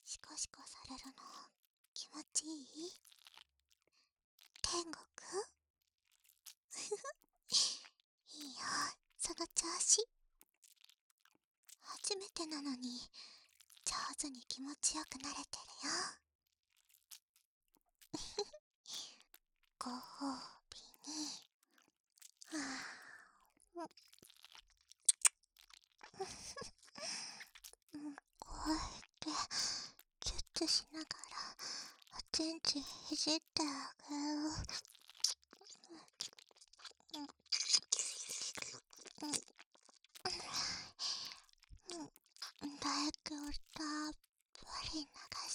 シコシコされるの気持ちいい？天国？いいよ、その調子。初めてなのに上手に気持ちよくなれてるよ。ご褒美に。こうやってキュッとしながらおちんちんいじってあげる。唾液をたっぷり流